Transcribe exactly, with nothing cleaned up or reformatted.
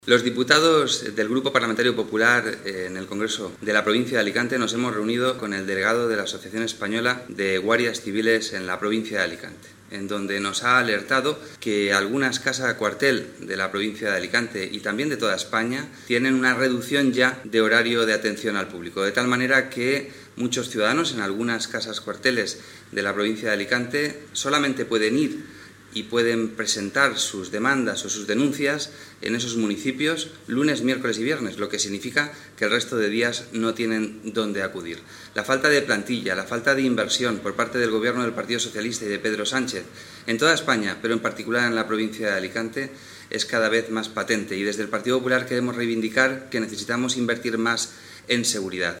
Los diputados del Grupo Parlamentario Popular en el Congreso de la provincia de Alicante nos hemos reunido con el delegado de la Asociación Española de Guardias Civiles en la provincia de Alicante, en donde nos ha alertado que algunas casas cuartel de la provincia de Alicante y también de toda España tienen una reducción ya de horario de atención al público, de tal manera que muchos ciudadanos en algunas casas cuarteles de la provincia de Alicante solamente pueden ir y pueden presentar sus demandas o sus denuncias en esos municipios lunes, miércoles y viernes, lo que significa que el resto de días no tienen dónde acudir. La falta de plantilla, la falta de inversión por parte del Gobierno del Partido Socialista y de Pedro Sánchez en toda España, pero en particular en la provincia de Alicante, es cada vez más patente y desde el Partido Popular queremos reivindicar que necesitamos invertir más en seguridad.